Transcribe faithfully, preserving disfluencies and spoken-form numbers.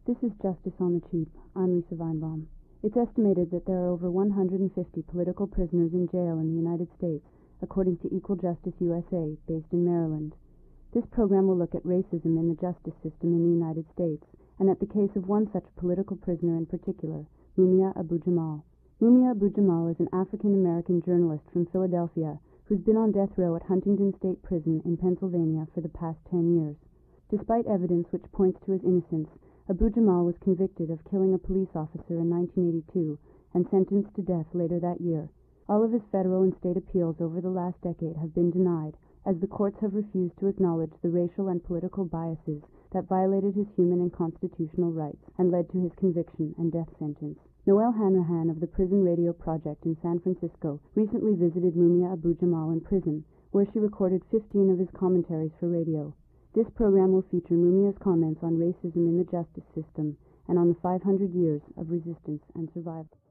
This is Justice on the Cheap. I'm Lisa Weinbaum. It's estimated that there are over one hundred fifty political prisoners in jail in the United States, according to Equal Justice U S A, based in Maryland. This program will look at racism in the justice system in the United States, and at the case of one such political prisoner in particular, Mumia Abu-Jamal. Mumia Abu-Jamal is an African-American journalist from Philadelphia who's been on death row at Huntington State Prison in Pennsylvania for the past ten years. Despite evidence which points to his innocence, Abu-Jamal was convicted of killing a police officer in nineteen eighty-two and sentenced to death later that year. All of his federal and state appeals over the last decade have been denied, as the courts have refused to acknowledge the racial and political biases that violated his human and constitutional rights and led to his conviction and death sentence. Noelle Hanrahan of the Prison Radio Project in San Francisco recently visited Mumia Abu-Jamal in prison, where she recorded fifteen of his commentaries for radio. This program will feature Mumia's comments on racism in the justice system and on the five hundred years of resistance and survival.